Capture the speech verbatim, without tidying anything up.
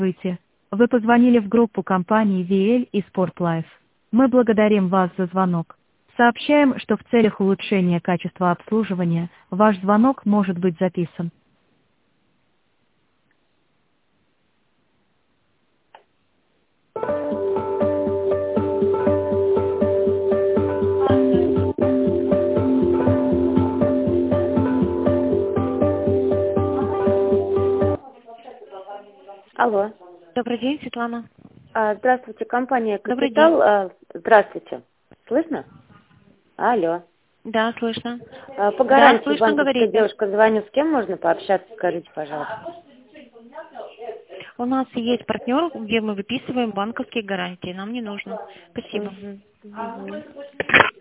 Здравствуйте. Вы позвонили в группу компании ви эл и Sport Мы благодарим вас за звонок. Сообщаем, что в целях улучшения качества обслуживания ваш звонок может быть записан. Алло. Добрый день, Светлана. А, Здравствуйте, компания Добрый «Капитал». день. А, Здравствуйте. Слышно? Алло. Да, слышно. А, По Да, гарантии слышно, банковская говорите. девушка, звоню. С кем можно пообщаться, скажите, пожалуйста. У нас есть партнер, где мы выписываем банковские гарантии. Нам не нужно. Спасибо. Мгм, мгм.